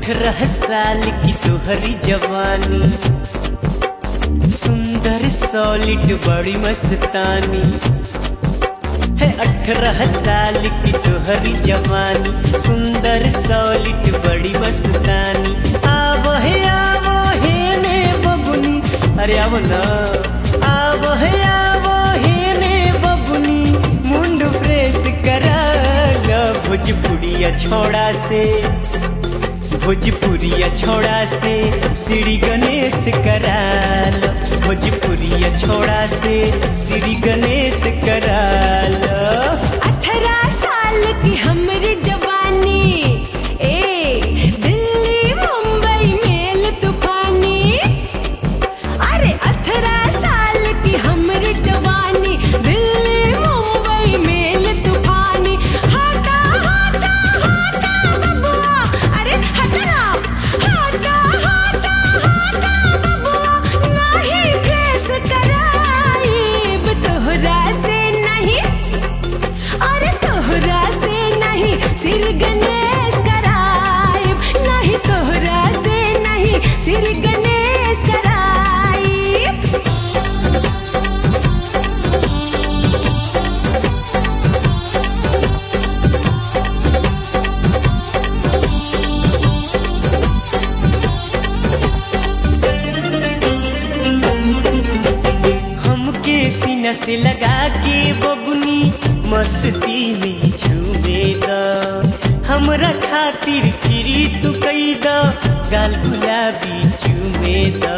18 साल की तोहरी जवानी, सुंदर सॉलिड बड़ी मस्तानी है। 18 साल की तोहरी जवानी, सुंदर सॉलिड बड़ी मस्तानी। आवो है ने बबुनी, अरे आवो ना, आवो है ने बबुनी, मुंड फ्रेश करा लो। भोजपुरिया छोड़ा से, भोजपुरिया छोड़ा से श्री गणेश करा लो। भोजपुरिया छोड़ा से श्री गणेश करा लो। 18 साल की हमरी जवानी, दिल्ली मुंबई मेल तूफानी। अरे 18 साल की हमरी जवानी, दिल्ली मुंबई मेल तूफानी। हाटा हाटा हाटा बबुआ, अरे हटना, हाटा हाटा हाटा बबुआ, नहीं फ्रेश कराइब तोहरा से नहीं, अरे तोहरा से नहीं श्री गणेश कराइब, नहीं तोहरा से नहीं श्री गणेश कराइब। हमके सीना से लगा के बबुनी मस्ती में झूमेगा। हमरा खातिर फिरी तू कैदा, गाल गुलाबी चूमेगा।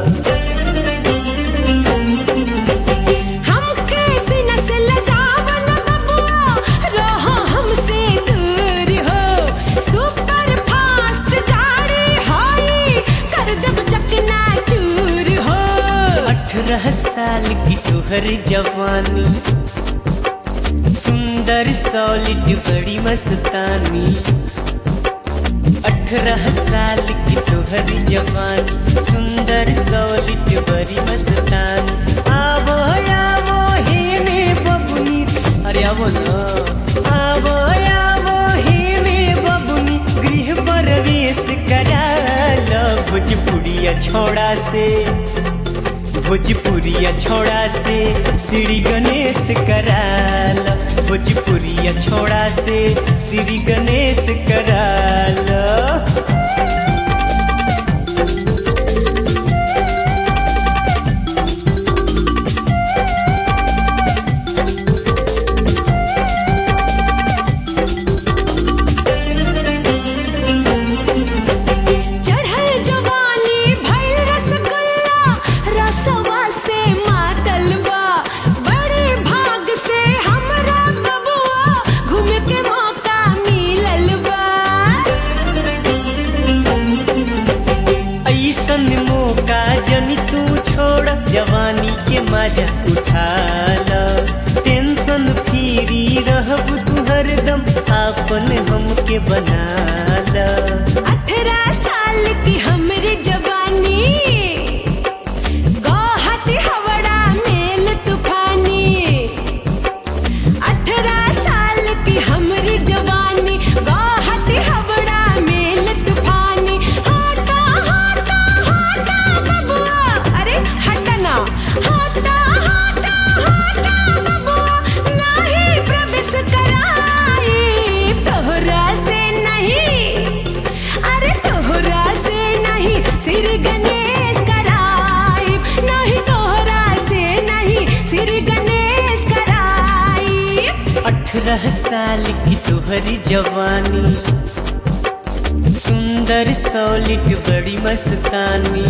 हमके सीना से लगाव न बबुआ, रहो हमसे दूर हो। सुपर फास्ट गाड़ी हाई, कर दब चकना चूर हो। 18 साल की तोहर जवानी, सुंदर सॉलिड बड़ी मस्तानी। 18 साल की तोहरी जवानी, सुंदर सॉलिड बड़ी मस्तानी। आवो हे ने बबुनी, अरे आवो ना, आवो हे ने बबुनी, गृह प्रवेश करा लो। भोजपुरिया छोड़ा से, भोजपुरिया छोड़ा से श्री गणेश करा लो। भोजपुरिया छोड़ा से श्री गणेश करा लो। ऐसन मौका जनी तू छोड़, जवानी के मजा उठा लो। टेंशन फ्री रहब तू हरदम, आपन हमके बना लो। 18 साल की हमरी जवानी, गुवाहाटी हावड़ा मेल तूफानी। 18 साल की हमरी जवानी, गुवाहाटी हावड़ा मेल तूफानी। हाटा हाटा हाटा बबुआ, अरे हटना, हाटा हाटा हाटा बबुआ, नहीं प्रवेश कराइब तोहरा से नहीं, अरे तोहरा से नहीं श्री गणेश कराइब, नहीं तोहरा से नहीं श्री गणेश कराइब। 18 साल की तोहरी जवानी, सुंदर सॉलिड बड़ी मस्तानी।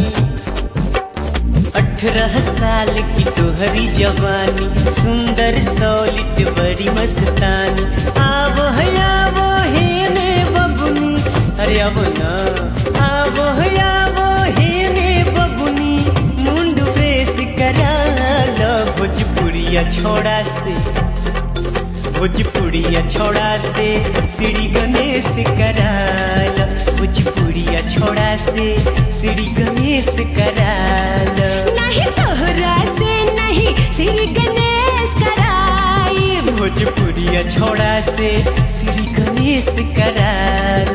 18 साल की तोहरी जवानी, सुंदर सॉलिड बड़ी मस्तानी। आवो हे ने बबुनी, अरे आवो ना, आवो हे ने बबुनी, मुंड फ्रेश करा लो। भोजपुरिया छोड़ा से, भोजपुरिया छोड़ा से श्री गणेश करा लो। भोजपुरिया छोड़ा से श्री गणेश करा लो। नहीं तोहरा से नहीं श्री गणेश कराइब। भोजपुरिया छोड़ा से श्री गणेश करा